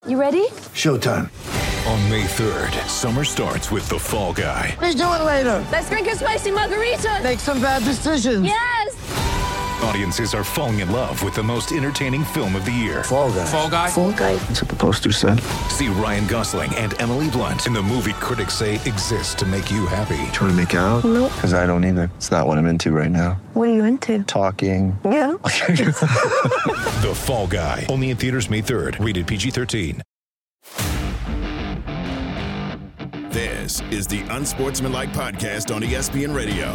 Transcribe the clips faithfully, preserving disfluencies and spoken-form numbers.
You ready? Showtime. On May third, summer starts with The Fall Guy. Let's do it later. Let's drink a spicy margarita. Make some bad decisions. Yes. Audiences are falling in love with the most entertaining film of the year. Fall Guy. Fall Guy. Fall Guy. That's what the poster said. See Ryan Gosling and Emily Blunt in the movie critics say exists to make you happy. Trying to make it out? Nope. Because I don't either. It's not what I'm into right now. What are you into? Talking. Yeah. The Fall Guy. Only in theaters May third. Rated P G thirteen. This is the Unsportsmanlike Podcast on E S P N Radio.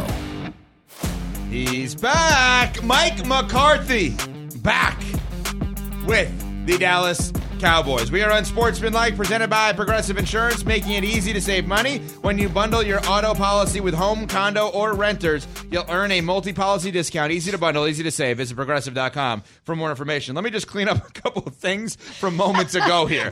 He's back. Mike McCarthy back with the Dallas Cowboys. We are Unsportsmanlike, presented by Progressive Insurance, making it easy to save money. When you bundle your auto policy with home, condo, or renters, you'll earn a multi-policy discount. Easy to bundle, easy to save. Visit progressive dot com for more information. Let me just clean up a couple of things from moments ago here.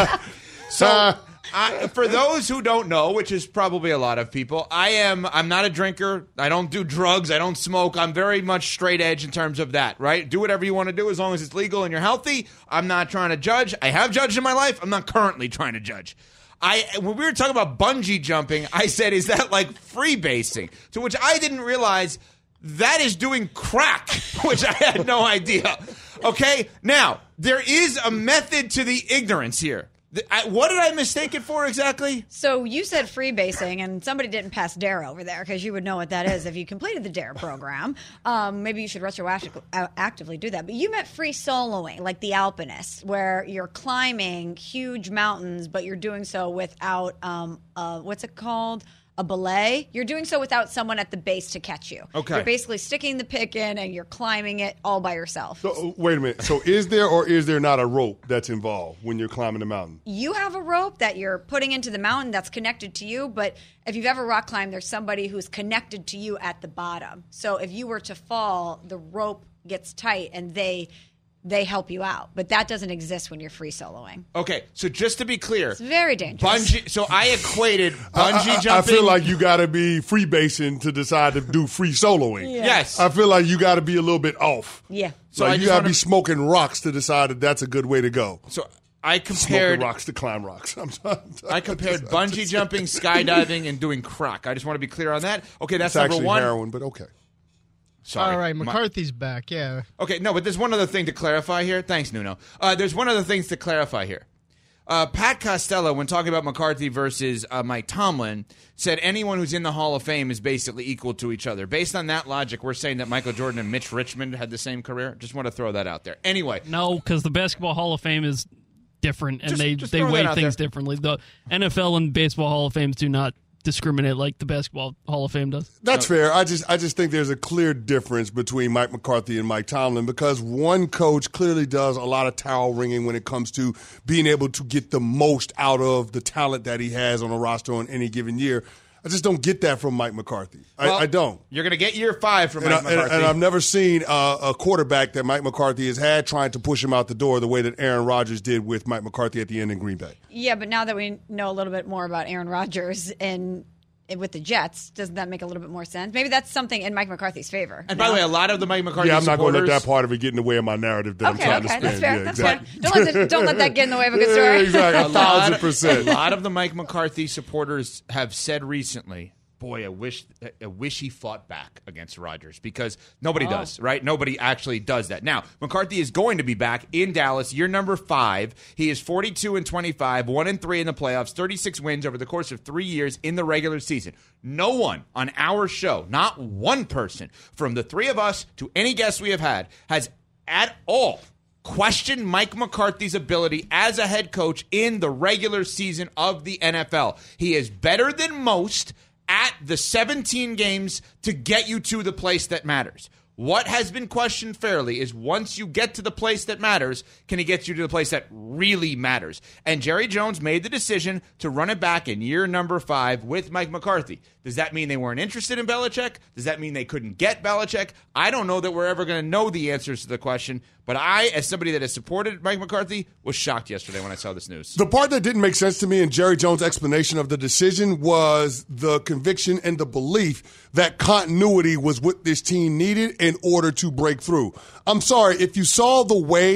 So... I, for those who don't know, which is probably a lot of people, I am, I'm not a drinker. I don't do drugs. I don't smoke. I'm very much straight edge in terms of that, right? Do whatever you want to do as long as it's legal and you're healthy. I'm not trying to judge. I have judged in my life. I'm not currently trying to judge. I When we were talking about bungee jumping, I said, is that like freebasing? To which I didn't realize that is doing crack, which I had no idea. Okay? Now, there is a method to the ignorance here. I, what did I mistake it for exactly? So you said freebasing, and somebody didn't pass DARE over there because you would know what that is if you completed the DARE program. Um, maybe you should retroactively do that. But you meant free soloing, like the alpinists, where you're climbing huge mountains, but you're doing so without, um, uh, what's it called? A belay. You're doing so without someone at the base to catch you. Okay. You're basically sticking the pick in and you're climbing it all by yourself. So, wait a minute. So is there or is there not a rope that's involved when you're climbing the mountain? You have a rope that you're putting into the mountain that's connected to you, but if you've ever rock climbed, there's somebody who's connected to you at the bottom. So if you were to fall, the rope gets tight and they... they help you out. But that doesn't exist when you're free soloing. Okay, so just to be clear. It's very dangerous. Bungee. So I equated bungee I, I, jumping. I feel like you got to be freebasing to decide to do free soloing. Yeah. Yes. I feel like you got to be a little bit off. Yeah. So like I you just got to wanna- be smoking rocks to decide that that's a good way to go. So I Smoking compared rocks to climb rocks. I'm sorry. I compared bungee jumping, skydiving, and doing crack. I just want to be clear on that. Okay, that's It's number actually one. heroin, but okay. Sorry. All right, My- McCarthy's back, yeah. Okay, no, but there's one other thing to clarify here. Thanks, Nuno. Uh, there's one other thing to clarify here. Uh, Pat Costello, when talking about McCarthy versus uh, Mike Tomlin, said anyone who's in the Hall of Fame is basically equal to each other. Based on that logic, we're saying that Michael Jordan and Mitch Richmond had the same career. Just want to throw that out there. Anyway. No, because the Basketball Hall of Fame is different, and Just- they, just they throw that weigh out things there. differently. The N F L and Baseball Hall of Fames do not discriminate like the Basketball Hall of Fame does. That's fair. I just I just think there's a clear difference between Mike McCarthy and Mike Tomlin because one coach clearly does a lot of towel wringing when it comes to being able to get the most out of the talent that he has on a roster on any given year. I just don't get that from Mike McCarthy. I, Well, I don't. You're going to get year five from And, Mike I, and, McCarthy. and I've never seen uh, a quarterback that Mike McCarthy has had trying to push him out the door the way that Aaron Rodgers did with Mike McCarthy at the end in Green Bay. Yeah, but now that we know a little bit more about Aaron Rodgers and with the Jets, doesn't that make a little bit more sense? Maybe that's something in Mike McCarthy's favor. and by the way, a lot of the Mike McCarthy Yeah, I'm not going to supporters... let that part of it get in the way of my narrative that Okay, I'm trying okay, to spin. that's fair. Yeah, that's exactly. fair. Don't let, the, don't let that get in the way of a good story. Yeah, exactly. A A lot, thousand a percent. lot of the Mike McCarthy supporters have said recently, boy, I wish I wish he fought back against Rodgers because nobody Oh. does, right? Nobody actually does that. Now, McCarthy is going to be back in Dallas, year number five. He is forty-two and twenty-five, one and three in the playoffs, thirty-six wins over the course of three years in the regular season. No one on our show, not one person from the three of us to any guest we have had, has at all question Mike McCarthy's ability as a head coach in the regular season of the N F L. He is better than most at the seventeen games to get you to the place that matters. What has been questioned fairly is once you get to the place that matters, can he get you to the place that really matters? And Jerry Jones made the decision to run it back in year number five with Mike McCarthy. Does that mean they weren't interested in Belichick? Does that mean they couldn't get Belichick? I don't know that we're ever going to know the answers to the question, but I, as somebody that has supported Mike McCarthy, was shocked yesterday when I saw this news. The part that didn't make sense to me in Jerry Jones' explanation of the decision was the conviction and the belief that continuity was what this team needed in order to break through. I'm sorry, if you saw the way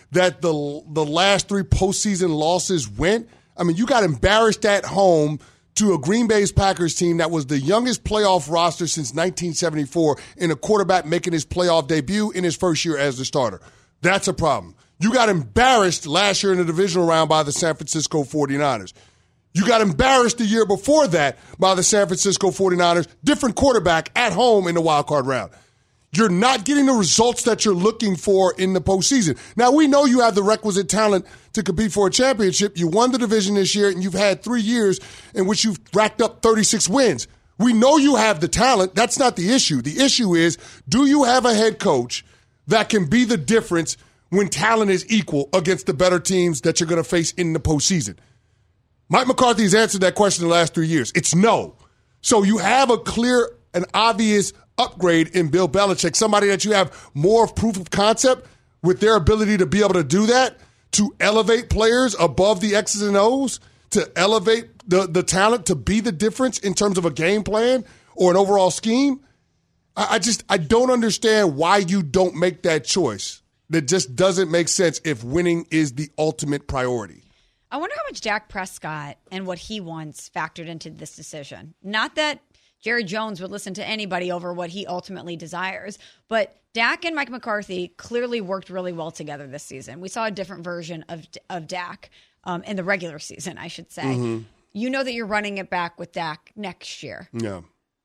that the the last three postseason losses went. I mean, you got embarrassed at home to a Green Bay's Packers team that was the youngest playoff roster since nineteen seventy-four, and a quarterback making his playoff debut in his first year as the starter. That's a problem. You got embarrassed last year in the divisional round by the San Francisco forty-niners. You got embarrassed the year before that by the San Francisco forty-niners, different quarterback at home in the wild card round. You're not getting the results that you're looking for in the postseason. Now, we know you have the requisite talent to compete for a championship. You won the division this year, and you've had three years in which you've racked up thirty-six wins. We know you have the talent. That's not the issue. The issue is, do you have a head coach that can be the difference when talent is equal against the better teams that you're going to face in the postseason? Mike McCarthy's answered that question the last three years. It's no. So you have a clear and obvious upgrade in Bill Belichick, somebody that you have more of proof of concept with their ability to be able to do that, to elevate players above the X's and O's, to elevate the, the talent to be the difference in terms of a game plan or an overall scheme. I, I just, I don't understand why you don't make that choice. That just doesn't make sense if winning is the ultimate priority. I wonder how much Dak Prescott and what he wants factored into this decision. Not that Jerry Jones would listen to anybody over what he ultimately desires. But Dak and Mike McCarthy clearly worked really well together this season. We saw a different version of of Dak um, in the regular season, I should say. Mm-hmm. You know that you're running it back with Dak next year. Yeah.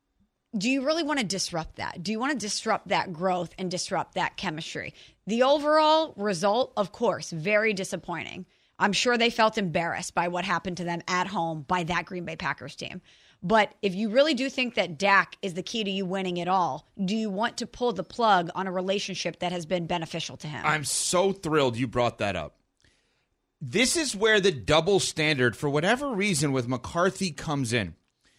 Do you really want to disrupt that? Do you want to disrupt that growth and disrupt that chemistry? The overall result, of course, very disappointing. I'm sure they felt embarrassed by what happened to them at home by that Green Bay Packers team. But if you really do think that Dak is the key to you winning it all, do you want to pull the plug on a relationship that has been beneficial to him? I'm so thrilled you brought that up. This is where the double standard, for whatever reason, with McCarthy comes in.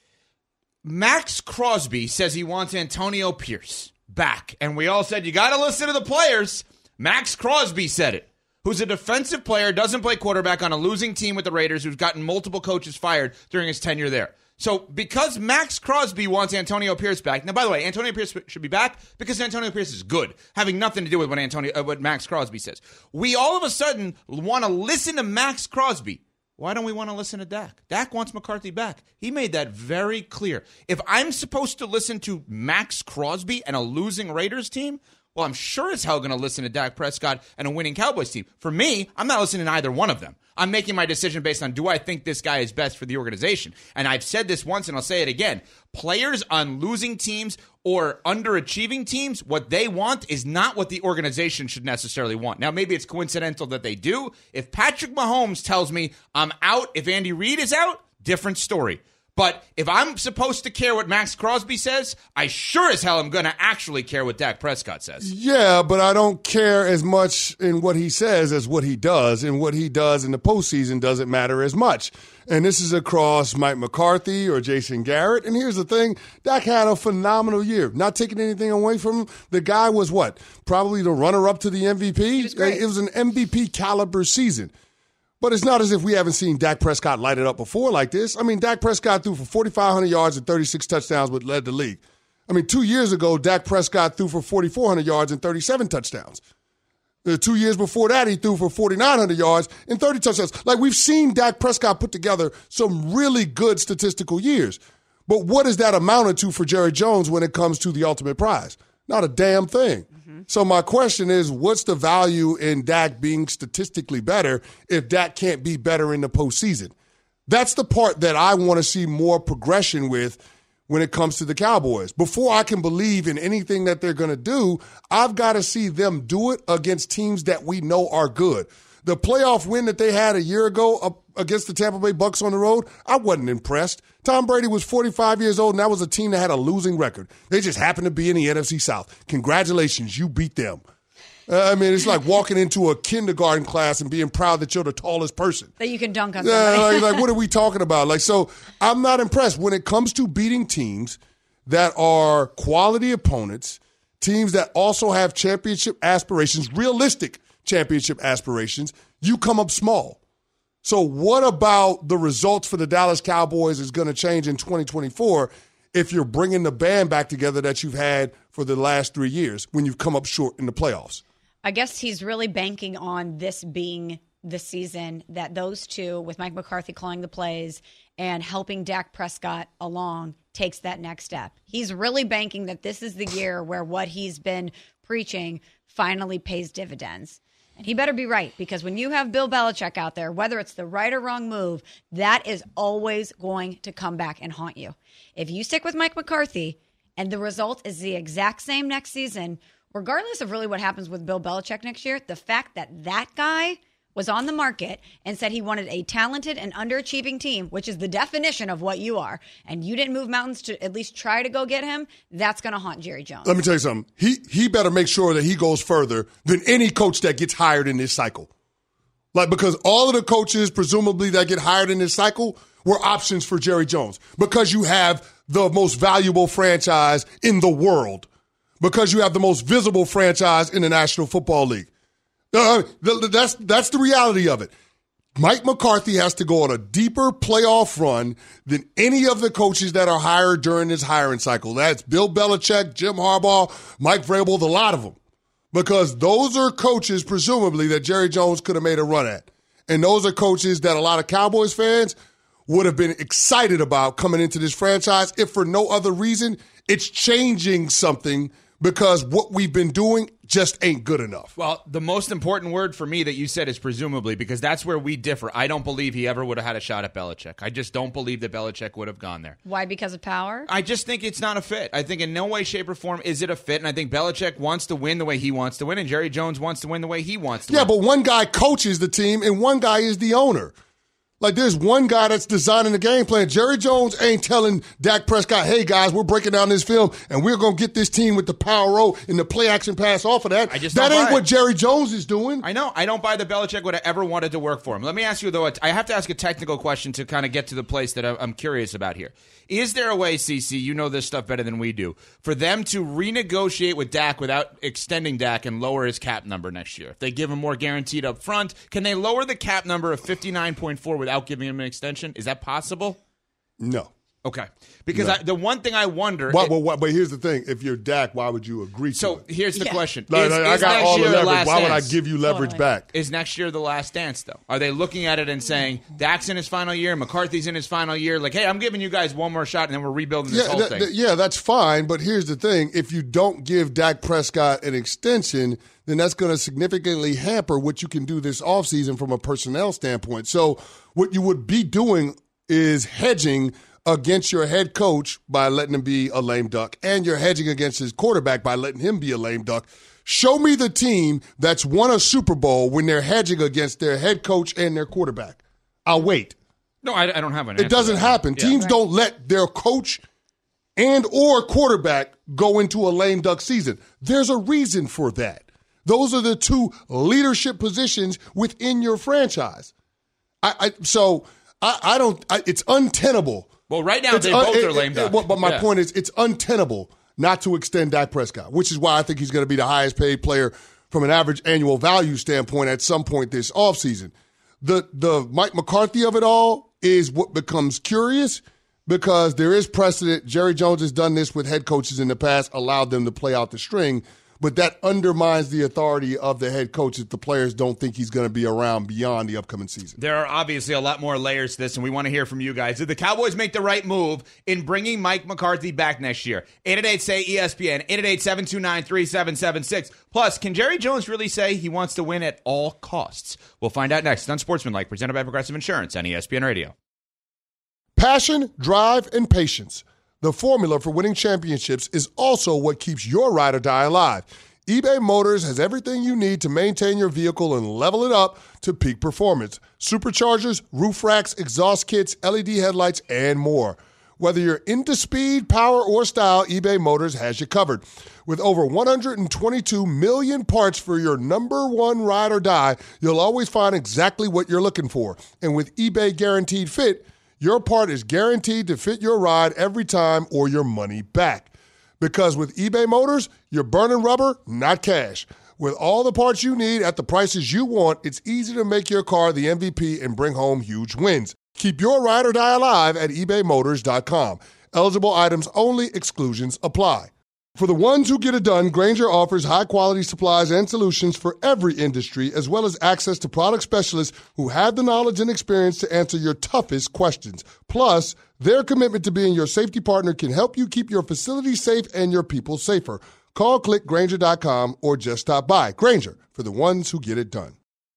Max Crosby says he wants Antonio Pierce back. And we all said, you got to listen to the players. Max Crosby said it. Who's a defensive player, doesn't play quarterback on a losing team with the Raiders, who's gotten multiple coaches fired during his tenure there. So because Max Crosby wants Antonio Pierce back, now, by the way, Antonio Pierce should be back because Antonio Pierce is good, having nothing to do with what Antonio, uh, what Max Crosby says. We all of a sudden want to listen to Max Crosby. Why don't we want to listen to Dak? Dak wants McCarthy back. He made that very clear. If I'm supposed to listen to Max Crosby and a losing Raiders team, well, I'm sure as hell going to listen to Dak Prescott and a winning Cowboys team. For me, I'm not listening to either one of them. I'm making my decision based on, do I think this guy is best for the organization? And I've said this once and I'll say it again. Players on losing teams or underachieving teams, what they want is not what the organization should necessarily want. Now, maybe it's coincidental that they do. If Patrick Mahomes tells me I'm out, if Andy Reid is out, different story. But if I'm supposed to care what Max Crosby says, I sure as hell am going to actually care what Dak Prescott says. Yeah, but I don't care as much in what he says as what he does. And what he does in the postseason doesn't matter as much. And this is across Mike McCarthy or Jason Garrett. And here's the thing. Dak had a phenomenal year. Not taking anything away from him. The guy was what? Probably the runner-up to the M V P. Was great. It was an M V P caliber season. But it's not as if we haven't seen Dak Prescott light it up before like this. I mean, Dak Prescott threw for forty-five hundred yards and thirty-six touchdowns, but led the league. I mean, two years ago, Dak Prescott threw for forty-four hundred yards and thirty-seven touchdowns. The two years before that, he threw for forty-nine hundred yards and thirty touchdowns. Like, we've seen Dak Prescott put together some really good statistical years. But what is that amounted to for Jerry Jones when it comes to the ultimate prize? Not a damn thing. Mm-hmm. So my question is, what's the value in Dak being statistically better if Dak can't be better in the postseason? That's the part that I want to see more progression with when it comes to the Cowboys. Before I can believe in anything that they're going to do, I've got to see them do it against teams that we know are good. The playoff win that they had a year ago up against the Tampa Bay Bucs on the road, I wasn't impressed. Tom Brady was forty-five years old, and that was a team that had a losing record. They just happened to be in the N F C South. Congratulations, you beat them. Uh, I mean, it's like walking into a kindergarten class and being proud that you're the tallest person. That you can dunk on somebody. Yeah, like, like, what are we talking about? Like, so I'm not impressed. When it comes to beating teams that are quality opponents, teams that also have championship aspirations, realistic championship aspirations, you come up small. So what about the results for the Dallas Cowboys is going to change in twenty twenty-four if you're bringing the band back together that you've had for the last three years when you've come up short in the playoffs? I guess he's really banking on this being the season that those two, with Mike McCarthy calling the plays and helping Dak Prescott along, takes that next step. He's really banking that this is the year where what he's been preaching finally pays dividends. And he better be right, because when you have Bill Belichick out there, whether it's the right or wrong move, that is always going to come back and haunt you. If you stick with Mike McCarthy and the result is the exact same next season, regardless of really what happens with Bill Belichick next year, the fact that that guy was on the market and said he wanted a talented and underachieving team, which is the definition of what you are, and you didn't move mountains to at least try to go get him, that's going to haunt Jerry Jones. Let me tell you something. He he better make sure that he goes further than any coach that gets hired in this cycle. Like, because all of the coaches, presumably, that get hired in this cycle were options for Jerry Jones. Because you have the most valuable franchise in the world. Because you have the most visible franchise in the National Football League. Uh, that's that's the reality of it. Mike McCarthy has to go on a deeper playoff run than any of the coaches that are hired during this hiring cycle. That's Bill Belichick, Jim Harbaugh, Mike Vrabel, the lot of them. Because those are coaches, presumably, that Jerry Jones could have made a run at. And those are coaches that a lot of Cowboys fans would have been excited about coming into this franchise, if for no other reason, it's changing something because what we've been doing just ain't good enough. Well, the most important word for me that you said is presumably, because that's where we differ. I don't believe he ever would have had a shot at Belichick. I just don't believe that Belichick would have gone there. Why? Because of power? I just think it's not a fit. I think in no way, shape, or form is it a fit, and I think Belichick wants to win the way he wants to win, and Jerry Jones wants to win the way he wants to yeah, win. Yeah, but one guy coaches the team, and one guy is the owner. Like, there's one guy that's designing the game plan. Jerry Jones ain't telling Dak Prescott, hey, guys, we're breaking down this film, and we're going to get this team with the power roll and the play-action pass off of that. I just that ain't buy what it. Jerry Jones is doing. I know. I don't buy that Belichick would have ever wanted to work for him. Let me ask you, though, I have to ask a technical question to kind of get to the place that I'm curious about here. Is there a way, CeCe, you know this stuff better than we do, for them to renegotiate with Dak without extending Dak and lower his cap number next year? If they give him more guaranteed up front, can they lower the cap number of fifty-nine point four without giving him an extension? Is that possible? No. Okay. Because No. I, the one thing I wonder... Well, it, well, well, but here's the thing. If you're Dak, why would you agree to so it? here's the Yeah. question. Like, Is, like, I is got next all the year leverage. last Why would I dance? give you leverage Totally. back? Is next year the last dance, though? Are they looking at it and saying, Dak's in his final year, McCarthy's in his final year, like, hey, I'm giving you guys one more shot, and then we're rebuilding this Yeah, whole that- thing? that- yeah, that's fine. But here's the thing. If you don't give Dak Prescott an extension, then that's going to significantly hamper what you can do this offseason from a personnel standpoint. So what you would be doing is hedging against your head coach by letting him be a lame duck, and you're hedging against his quarterback by letting him be a lame duck. Show me the team that's won a Super Bowl when they're hedging against their head coach and their quarterback. I'll wait. No, I, I don't have an It answer doesn't to that. happen. Yeah. Teams don't let their coach and or quarterback go into a lame duck season. There's a reason for that. Those are the two leadership positions within your franchise. I, I so I, I don't. I, it's untenable. Well, right now, It's they un- both it- are lame it- duck. But, but my Yeah. point is, it's untenable not to extend Dak Prescott, which is why I think he's going to be the highest paid player from an average annual value standpoint at some point this offseason. The the Mike McCarthy of it all is what becomes curious because there is precedent. Jerry Jones has done this with head coaches in the past, allowed them to play out the string, but that undermines the authority of the head coach if the players don't think he's going to be around beyond the upcoming season. There are obviously a lot more layers to this, and we want to hear from you guys. Did the Cowboys make the right move in bringing Mike McCarthy back next year? eight eight eight, say E S P N, eight eight eight, seven two nine, three seven seven six. Plus, can Jerry Jones really say he wants to win at all costs? We'll find out next on Sportsmanlike, presented by Progressive Insurance on E S P N Radio. Passion, drive, and patience. The formula for winning championships is also what keeps your ride or die alive. eBay Motors has everything you need to maintain your vehicle and level it up to peak performance. Superchargers, roof racks, exhaust kits, L E D headlights, and more. Whether you're into speed, power, or style, eBay Motors has you covered. With over one hundred twenty-two million parts for your number one ride or die, you'll always find exactly what you're looking for. And with eBay Guaranteed Fit, your part is guaranteed to fit your ride every time or your money back. Because with eBay Motors, you're burning rubber, not cash. With all the parts you need at the prices you want, it's easy to make your car the M V P and bring home huge wins. Keep your ride or die alive at ebay motors dot com. Eligible items only. Exclusions apply. For the ones who get it done, Grainger offers high-quality supplies and solutions for every industry, as well as access to product specialists who have the knowledge and experience to answer your toughest questions. Plus, their commitment to being your safety partner can help you keep your facility safe and your people safer. Call, click Grainger dot com, or just stop by. Grainger, for the ones who get it done.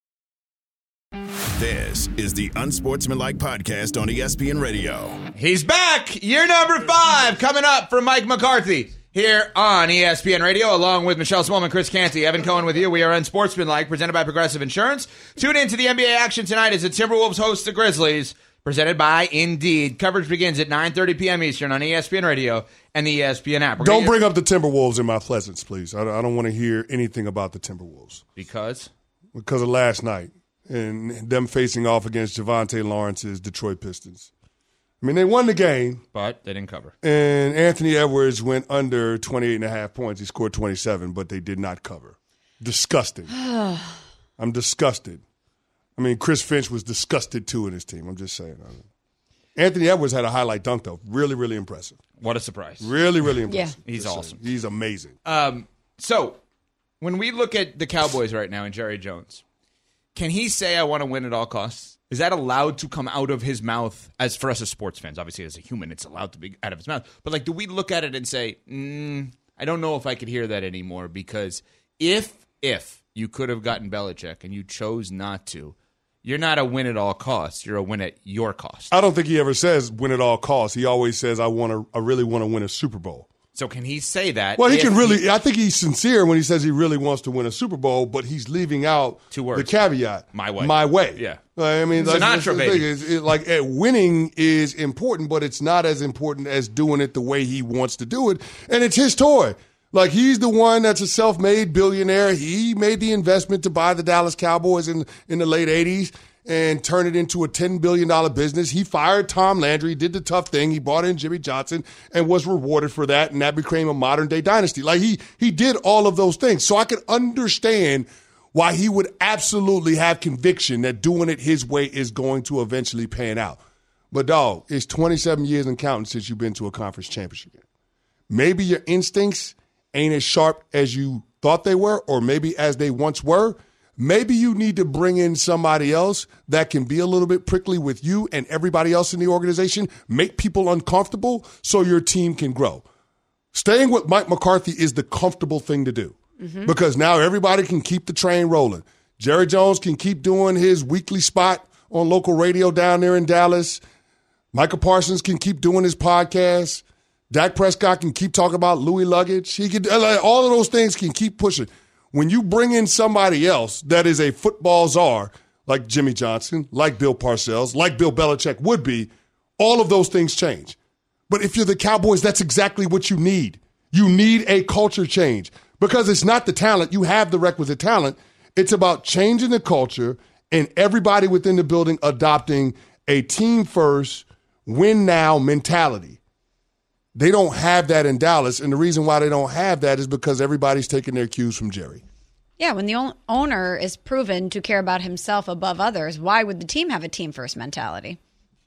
This is the Unsportsmanlike Podcast on E S P N Radio. He's back. Year number five coming up for Mike McCarthy here on E S P N Radio, along with Michelle Smallman, Chris Canty, Evan Cohen with you. We are Unsportsmanlike, presented by Progressive Insurance. Tune in to the N B A action tonight as the Timberwolves host the Grizzlies, presented by Indeed. Coverage begins at nine thirty p.m. Eastern on E S P N Radio and the E S P N app. We're Don't gonna- bring up the Timberwolves in my pleasance, please. I I don't want to hear anything about the Timberwolves. Because? Because of last night and them facing off against Javonte Lawrence's Detroit Pistons. I mean, they won the game. But they didn't cover. And Anthony Edwards went under twenty-eight and a half points. He scored twenty-seven, but they did not cover. Disgusting. I'm disgusted. I mean, Chris Finch was disgusted, too, in his team. I'm just saying. Anthony Edwards had a highlight dunk, though. Really, really impressive. What a surprise. Really, really impressive. Yeah. He's just awesome. saying. He's amazing. Um, so, when we look at the Cowboys right now and Jerry Jones, can he say, I want to win at all costs? Is that allowed to come out of his mouth as for us as sports fans? Obviously, as a human, it's allowed to be out of his mouth. But, like, do we look at it and say, mm, I don't know if I could hear that anymore? Because if, if you could have gotten Belichick and you chose not to, you're not a win at all costs. You're a win at your cost. I don't think he ever says win at all costs. He always says, I want to. I really want to win a Super Bowl. So can he say that? Well, he if can really. I think he's sincere when he says he really wants to win a Super Bowl, but he's leaving out Two words. the caveat. My way. My way. Yeah. I mean, that's, Sinatra, that's the baby. thing. It's, it, like uh, winning is important, but it's not as important as doing it the way he wants to do it, and it's his toy. Like, he's the one that's a self-made billionaire. He made the investment to buy the Dallas Cowboys in in the late eighties. And turn it into a ten billion dollars business. He fired Tom Landry, did the tough thing. He brought in Jimmy Johnson and was rewarded for that, and that became a modern-day dynasty. Like, he he did all of those things. So I can understand why he would absolutely have conviction that doing it his way is going to eventually pan out. But, dog, it's twenty-seven years and counting since you've been to a conference championship game. Maybe your instincts ain't as sharp as you thought they were, or maybe as they once were. Maybe you need to bring in somebody else that can be a little bit prickly with you and everybody else in the organization, make people uncomfortable so your team can grow. Staying with Mike McCarthy is the comfortable thing to do mm-hmm. because now everybody can keep the train rolling. Jerry Jones can keep doing his weekly spot on local radio down there in Dallas. Micah Parsons can keep doing his podcast. Dak Prescott can keep talking about Louis luggage. He can, all of those things can keep pushing. When you bring in somebody else that is a football czar, like Jimmy Johnson, like Bill Parcells, like Bill Belichick would be, all of those things change. But if you're the Cowboys, that's exactly what you need. You need a culture change because it's not the talent. You have the requisite talent. It's about changing the culture and everybody within the building adopting a team-first, win-now mentality. They don't have that in Dallas, and the reason why they don't have that is because everybody's taking their cues from Jerry. Yeah, when the owner is proven to care about himself above others, why would the team have a team-first mentality?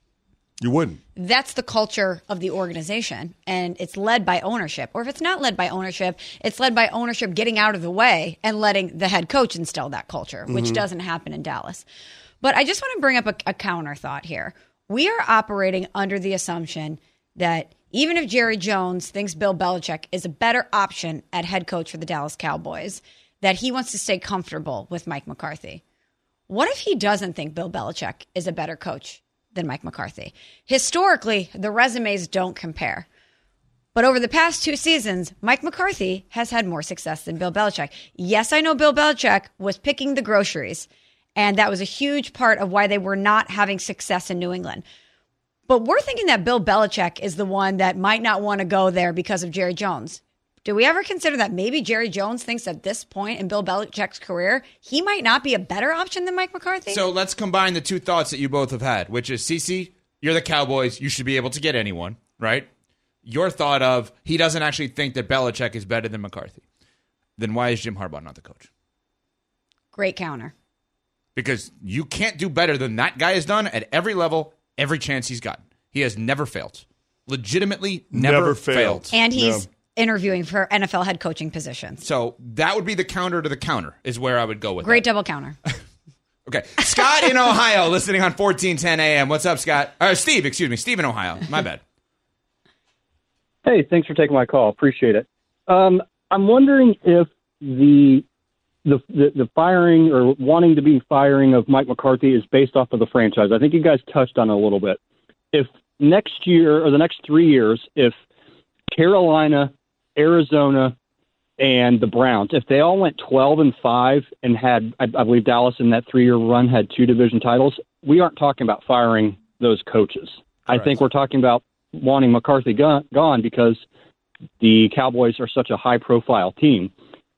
You wouldn't. That's the culture of the organization, and it's led by ownership. Or if it's not led by ownership, it's led by ownership getting out of the way and letting the head coach instill that culture, which mm-hmm. doesn't happen in Dallas. But I just want to bring up a, a counter thought here. We are operating under the assumption that even if Jerry Jones thinks Bill Belichick is a better option at head coach for the Dallas Cowboys, that he wants to stay comfortable with Mike McCarthy. What if he doesn't think Bill Belichick is a better coach than Mike McCarthy? Historically, the resumes don't compare. But over the past two seasons, Mike McCarthy has had more success than Bill Belichick. Yes, I know Bill Belichick was picking the groceries, and that was a huge part of why they were not having success in New England. But we're thinking that Bill Belichick is the one that might not want to go there because of Jerry Jones. Do we ever consider that maybe Jerry Jones thinks at this point in Bill Belichick's career, he might not be a better option than Mike McCarthy? So let's combine the two thoughts that you both have had, which is, Cece, you're the Cowboys. You should be able to get anyone, right? Your thought of he doesn't actually think that Belichick is better than McCarthy. Then why is Jim Harbaugh not the coach? Great counter. Because you can't do better than that guy has done at every level, every chance he's gotten. He has never failed. Legitimately never, Never failed. failed. And he's Yeah. interviewing for N F L head coaching positions. So that would be the counter to the counter is where I would go with Great that. double counter. Okay. Scott in Ohio, listening on fourteen ten A M. What's up, Scott? Or Steve, excuse me. Steve in Ohio. My bad. Hey, thanks for taking my call. Appreciate it. Um, I'm wondering if the, the the the firing or wanting to be firing of Mike McCarthy is based off of the franchise. I think you guys touched on it a little bit. If next year or the next three years, if Carolina, Arizona, and the Browns, if they all went twelve and five and had, I, I believe Dallas in that three-year run had two division titles, we aren't talking about firing those coaches. Correct. I think we're talking about wanting McCarthy gone, gone because the Cowboys are such a high-profile team.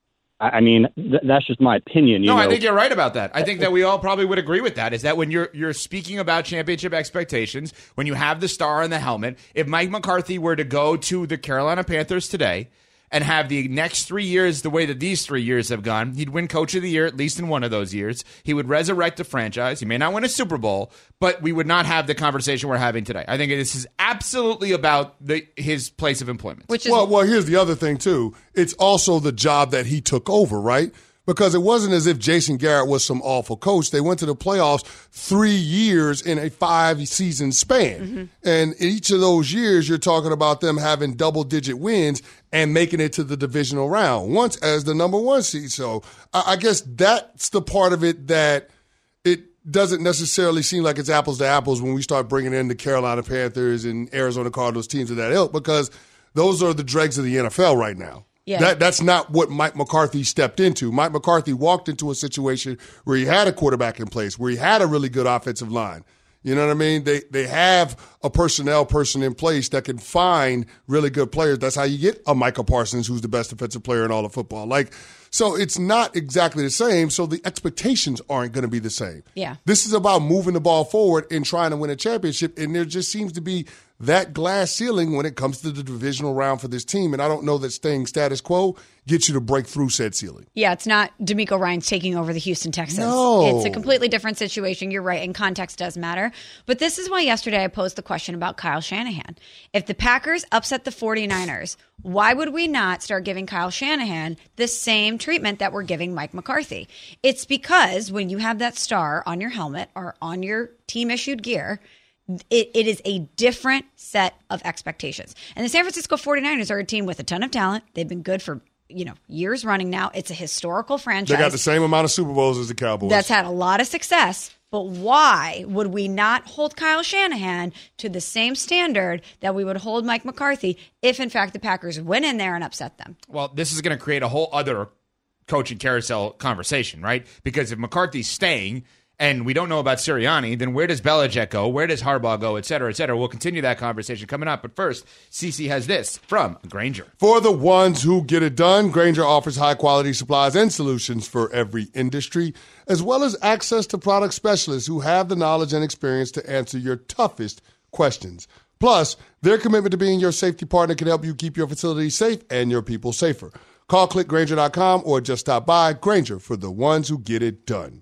I, I mean, th- that's just my opinion. You no, know? I think you're right about that. I think that we all probably would agree with that, is that when you're you're speaking about championship expectations, when you have the star on the helmet, if Mike McCarthy were to go to the Carolina Panthers today and have the next three years the way that these three years have gone, he'd win Coach of the Year at least in one of those years. He would resurrect the franchise. He may not win a Super Bowl, but we would not have the conversation we're having today. I think this is absolutely about the his place of employment. Which is well, well, here's the other thing, too. It's also the job that he took over, right? Because it wasn't as if Jason Garrett was some awful coach. They went to the playoffs three years in a five-season span. Mm-hmm. And in each of those years, you're talking about them having double-digit wins and making it to the divisional round, once as the number one seed. So I, I guess that's the part of it that it doesn't necessarily seem like it's apples to apples when we start bringing in the Carolina Panthers and Arizona Cardinals teams of that ilk, because those are the dregs of the N F L right now. Yeah. That that's not what Mike McCarthy stepped into. Mike McCarthy walked into a situation where he had a quarterback in place, where he had a really good offensive line. You know what I mean? They they have a personnel person in place that can find really good players. That's how you get a Micah Parsons, who's the best defensive player in all of football. Like, so it's not exactly the same. So the expectations aren't going to be the same. Yeah. This is about moving the ball forward and trying to win a championship. And there just seems to be that glass ceiling when it comes to the divisional round for this team. And I don't know that staying status quo gets you to break through said ceiling. Yeah, it's not D'Amico Ryans taking over the Houston Texans. No. It's a completely different situation. You're right, and context does matter. But this is why yesterday I posed the question about Kyle Shanahan. If the Packers upset the 49ers, why would we not start giving Kyle Shanahan the same treatment that we're giving Mike McCarthy? It's because when you have that star on your helmet or on your team-issued gear, It, it is a different set of expectations. And the San Francisco 49ers are a team with a ton of talent. They've been good for, you know, years running now. It's a historical franchise. They got the same amount of Super Bowls as the Cowboys. That's had a lot of success. But why would we not hold Kyle Shanahan to the same standard that we would hold Mike McCarthy if, in fact, the Packers went in there and upset them? Well, this is going to create a whole other coaching carousel conversation, right? Because if McCarthy's staying and we don't know about Sirianni, then where does Belichick go? Where does Harbaugh go, et cetera, et cetera? We'll continue that conversation coming up. But first, Cece has this from Grainger. For the ones who get it done, Grainger offers high-quality supplies and solutions for every industry, as well as access to product specialists who have the knowledge and experience to answer your toughest questions. Plus, their commitment to being your safety partner can help you keep your facility safe and your people safer. Call click grainger dot com or just stop by. Grainger, for the ones who get it done.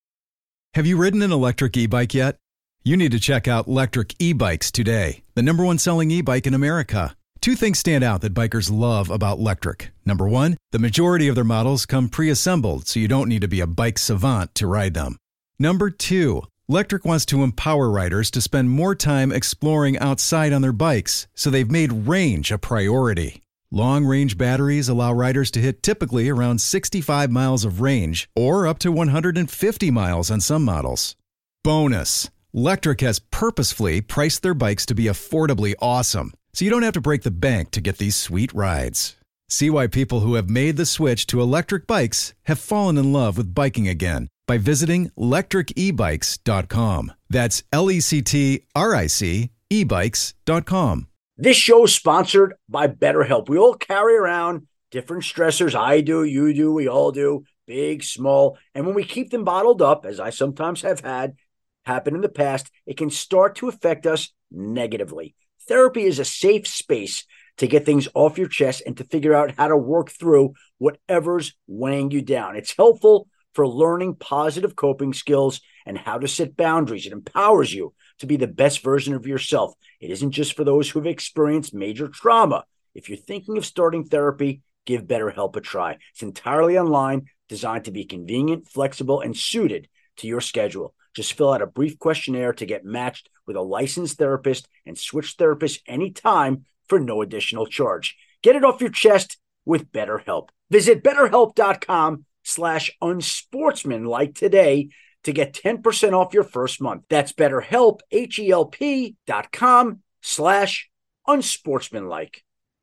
Have you ridden an electric e-bike yet? You need to check out Lectric E-Bikes today, the number one selling e-bike in America. Two things stand out that bikers love about Lectric. Number one, the majority of their models come pre-assembled, so you don't need to be a bike savant to ride them. Number two, Lectric wants to empower riders to spend more time exploring outside on their bikes, so they've made range a priority. Long-range batteries allow riders to hit typically around sixty-five miles of range or up to one hundred fifty miles on some models. Bonus, Lectric has purposefully priced their bikes to be affordably awesome, so you don't have to break the bank to get these sweet rides. See why people who have made the switch to electric bikes have fallen in love with biking again by visiting lectric e bikes dot com. That's L E C T R I C e bikes dot com. This show is sponsored by BetterHelp. We all carry around different stressors. I do, you do, we all do, big, small. And when we keep them bottled up, as I sometimes have had happen in the past, it can start to affect us negatively. Therapy is a safe space to get things off your chest and to figure out how to work through whatever's weighing you down. It's helpful for learning positive coping skills and how to set boundaries. It empowers you to be the best version of yourself. It isn't just for those who have experienced major trauma. If you're thinking of starting therapy, give BetterHelp a try. It's entirely online, designed to be convenient, flexible, and suited to your schedule. Just fill out a brief questionnaire to get matched with a licensed therapist and switch therapists anytime for no additional charge. Get it off your chest with BetterHelp. Visit BetterHelp.com slash unsportsmanlike today to get ten percent off your first month. That's BetterHelp, H-E-L-P dot com slash unsportsmanlike.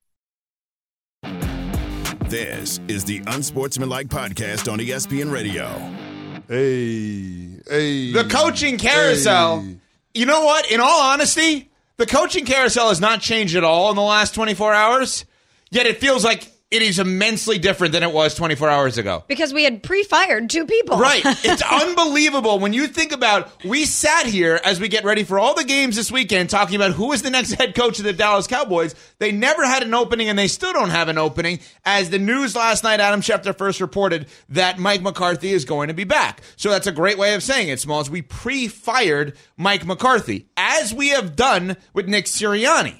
This is the Unsportsmanlike Podcast on E S P N Radio. Hey, hey. The coaching carousel. Hey. You know what? In all honesty, the coaching carousel has not changed at all in the last twenty-four hours, yet it feels like it is immensely different than it was twenty-four hours ago. Because we had pre-fired two people. Right. It's unbelievable when you think about, we sat here as we get ready for all the games this weekend talking about who is the next head coach of the Dallas Cowboys. They never had an opening, and they still don't have an opening, as the news last night, Adam Schefter first reported that Mike McCarthy is going to be back. So that's a great way of saying it, Smalls. We pre-fired Mike McCarthy, as we have done with Nick Sirianni.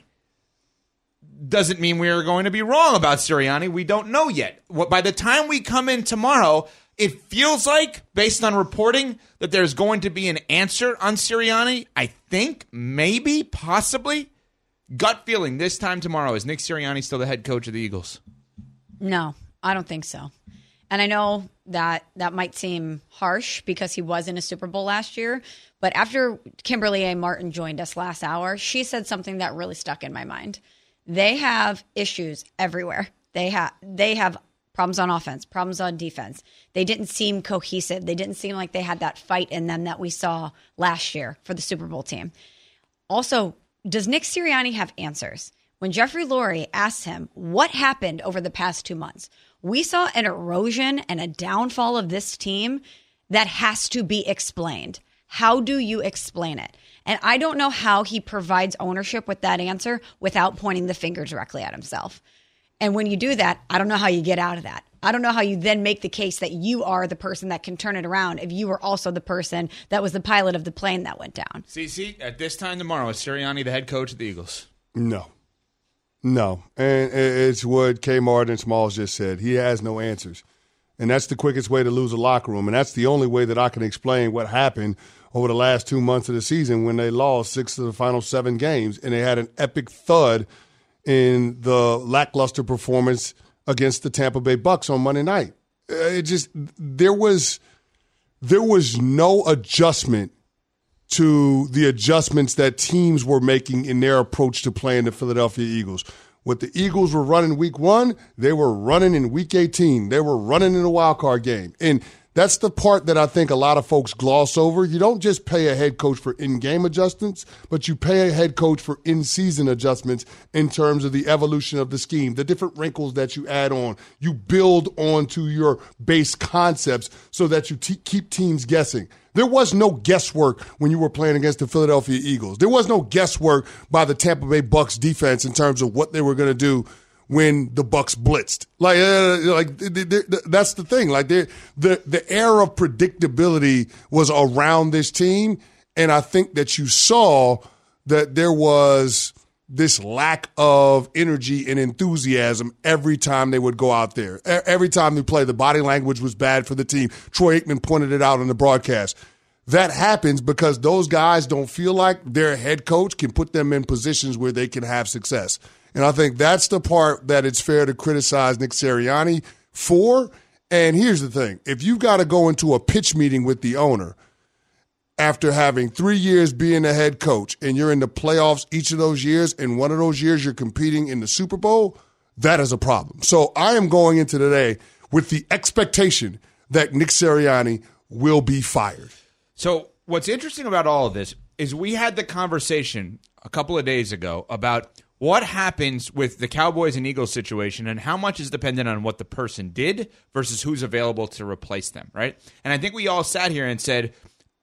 Doesn't mean we are going to be wrong about Sirianni. We don't know yet. By the time we come in tomorrow, it feels like, based on reporting, that there's going to be an answer on Sirianni. I think, maybe, possibly. Gut feeling this time tomorrow. Is Nick Sirianni still the head coach of the Eagles? No, I don't think so. And I know that that might seem harsh because he was in a Super Bowl last year. But after Kimberly A. Martin joined us last hour, she said something that really stuck in my mind. They have issues everywhere. They have they have problems on offense, problems on defense. They didn't seem cohesive. They didn't seem like they had that fight in them that we saw last year for the Super Bowl team. Also, does Nick Sirianni have answers? When Jeffrey Lurie asked him what happened over the past two months, we saw an erosion and a downfall of this team that has to be explained. How do you explain it? And I don't know how he provides ownership with that answer without pointing the finger directly at himself. And when you do that, I don't know how you get out of that. I don't know how you then make the case that you are the person that can turn it around if you were also the person that was the pilot of the plane that went down. See, see, at this time tomorrow, is Sirianni the head coach of the Eagles? No. No. And it's what K. Martin Smalls just said. He has no answers. And that's the quickest way to lose a locker room. And that's the only way that I can explain what happened over the last two months of the season when they lost six of the final seven games, and they had an epic thud in the lackluster performance against the Tampa Bay Bucks on Monday night. It just there was there was no adjustment to the adjustments that teams were making in their approach to playing the Philadelphia Eagles. What the Eagles were running week one, they were running in week eighteen. They were running in the wild card game. And that's the part that I think a lot of folks gloss over. You don't just pay a head coach for in-game adjustments, but you pay a head coach for in-season adjustments in terms of the evolution of the scheme, the different wrinkles that you add on. You build onto your base concepts so that you te- keep teams guessing. There was no guesswork when you were playing against the Philadelphia Eagles. There was no guesswork by the Tampa Bay Bucks defense in terms of what they were going to do when the Bucks blitzed. Like, uh, like they, they, that's the thing. Like, the the air of predictability was around this team, and I think that you saw that there was this lack of energy and enthusiasm every time they would go out there. Every time they play, the body language was bad for the team. Troy Aikman pointed it out on the broadcast. That happens because those guys don't feel like their head coach can put them in positions where they can have success. And I think that's the part that it's fair to criticize Nick Sirianni for. And here's the thing. If you've got to go into a pitch meeting with the owner after having three years being a head coach and you're in the playoffs each of those years, and one of those years you're competing in the Super Bowl, that is a problem. So I am going into today with the expectation that Nick Sirianni will be fired. So what's interesting about all of this is we had the conversation a couple of days ago about what happens with the Cowboys and Eagles situation and how much is dependent on what the person did versus who's available to replace them, right? And I think we all sat here and said,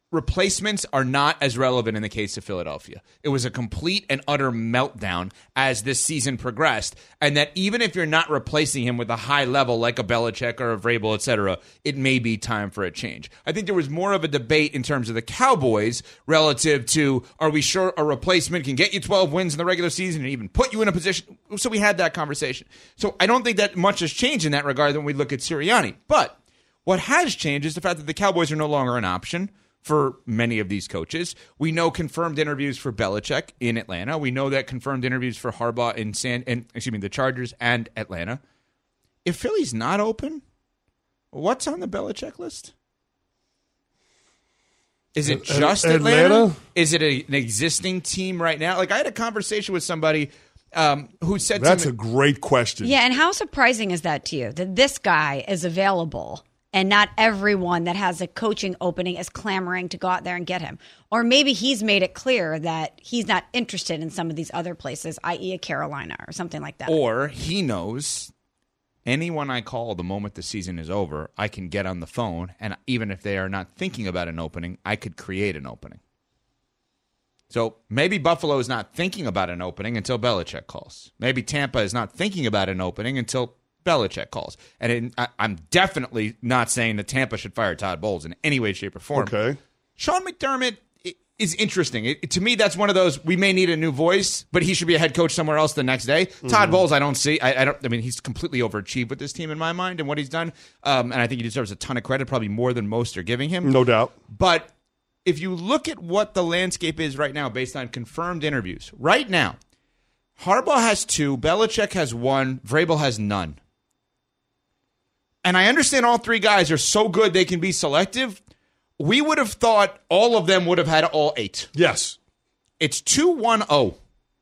replacements are not as relevant in the case of Philadelphia. It was a complete and utter meltdown as this season progressed, and that even if you're not replacing him with a high level like a Belichick or a Vrabel, et cetera, it may be time for a change. I think there was more of a debate in terms of the Cowboys relative to, are we sure a replacement can get you twelve wins in the regular season and even put you in a position? So we had that conversation. So I don't think that much has changed in that regard when we look at Sirianni. But what has changed is the fact that the Cowboys are no longer an option for many of these coaches. We know confirmed interviews for Belichick in Atlanta. We know that confirmed interviews for Harbaugh in San, and excuse me, the Chargers and Atlanta. If Philly's not open, what's on the Belichick list? Is it just Atlanta? Atlanta? Is it a, an existing team right now? Like I had a conversation with somebody um, who said that's to a me, great question. Yeah, and how surprising is that to you that this guy is available? And not everyone that has a coaching opening is clamoring to go out there and get him. Or maybe he's made it clear that he's not interested in some of these other places, that is a Carolina or something like that. Or he knows anyone I call the moment the season is over, I can get on the phone, and even if they are not thinking about an opening, I could create an opening. So maybe Buffalo is not thinking about an opening until Belichick calls. Maybe Tampa is not thinking about an opening until Belichick calls. And it, I, I'm definitely not saying that Tampa should fire Todd Bowles in any way, shape, or form. Okay. Sean McDermott is interesting. It, to me, that's one of those, we may need a new voice, but he should be a head coach somewhere else the next day. Mm-hmm. Todd Bowles, I don't see. I, I don't. I mean, he's completely overachieved with this team in my mind and what he's done. Um, and I think he deserves a ton of credit, probably more than most are giving him. No doubt. But if you look at what the landscape is right now based on confirmed interviews, right now, Harbaugh has two, Belichick has one, Vrabel has none. And I understand all three guys are so good they can be selective. We would have thought all of them would have had all eight. Yes. It's two one oh.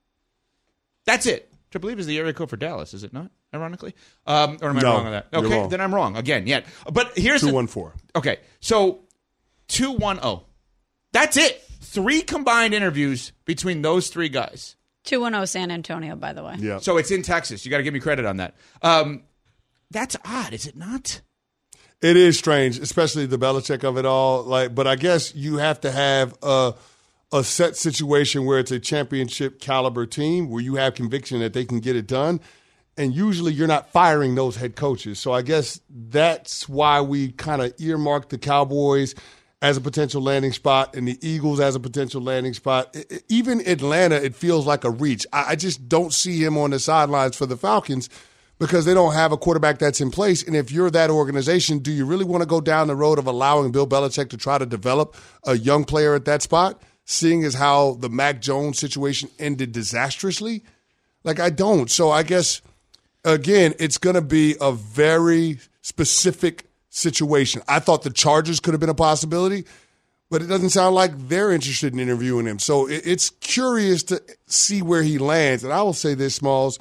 That's it. Which I believe is the area code for Dallas, is it not, ironically? Um, or am I no, wrong on that? Okay, wrong. Then I'm wrong again yet. But here's two one four. Okay, so two one oh. That's it. Three combined interviews between those three guys. two one oh San Antonio, by the way. Yeah. So it's in Texas. You got to give me credit on that. Um, That's odd, is it not? It is strange, especially the Belichick of it all. Like, but I guess you have to have a a set situation where it's a championship caliber team where you have conviction that they can get it done. And usually you're not firing those head coaches. So I guess that's why we kind of earmarked the Cowboys as a potential landing spot and the Eagles as a potential landing spot. Even Atlanta, it feels like a reach. I just don't see him on the sidelines for the Falcons, because they don't have a quarterback that's in place. And if you're that organization, do you really want to go down the road of allowing Bill Belichick to try to develop a young player at that spot, seeing as how the Mac Jones situation ended disastrously? Like, I don't. So I guess, again, it's going to be a very specific situation. I thought the Chargers could have been a possibility, but it doesn't sound like they're interested in interviewing him. So it's curious to see where he lands. And I will say this, Smalls,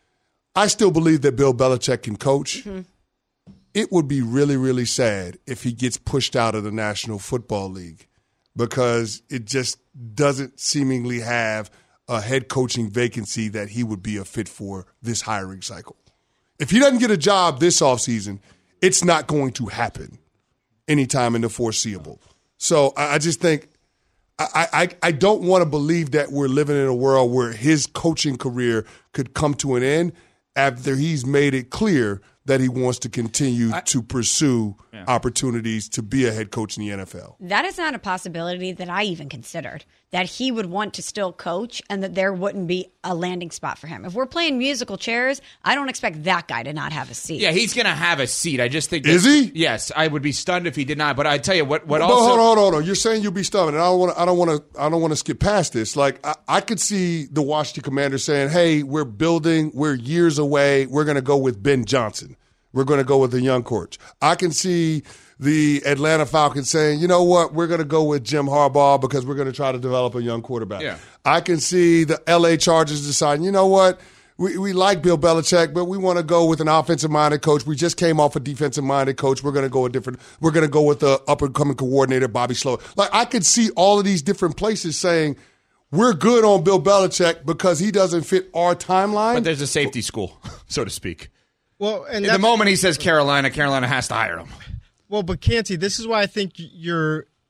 I still believe that Bill Belichick can coach. Mm-hmm. It would be really, really sad if he gets pushed out of the National Football League, because it just doesn't seemingly have a head coaching vacancy that he would be a fit for this hiring cycle. If he doesn't get a job this offseason, it's not going to happen anytime in the foreseeable. So I just think I, I, I don't want to believe that we're living in a world where his coaching career could come to an end after he's made it clear that he wants to continue I, to pursue yeah. opportunities to be a head coach in the N F L. That is not a possibility that I even considered, that he would want to still coach and that there wouldn't be a landing spot for him. If we're playing musical chairs, I don't expect that guy to not have a seat. Yeah, he's going to have a seat. I just think Is he? Yes, I would be stunned if he did not. But I tell you what what but also hold on, hold on, hold on. You're saying you'll be stunned, and I don't want to I don't want to I don't want to skip past this. Like I, I could see the Washington Commanders saying, "Hey, we're building, we're years away. We're going to go with Ben Johnson. We're going to go with the young coach." I can see the Atlanta Falcons saying, you know what, we're going to go with Jim Harbaugh because we're going to try to develop a young quarterback. Yeah. I can see the L A Chargers deciding, you know what, we, we like Bill Belichick, but we want to go with an offensive-minded coach. We just came off a defensive-minded coach. We're going to go a different – we're going to go with the up-and-coming coordinator, Bobby Slow. Like, I could see all of these different places saying, we're good on Bill Belichick because he doesn't fit our timeline. But there's a safety school, so to speak. Well, and the moment he says Carolina, Carolina has to hire him. Well, but Canty, this is why I think you're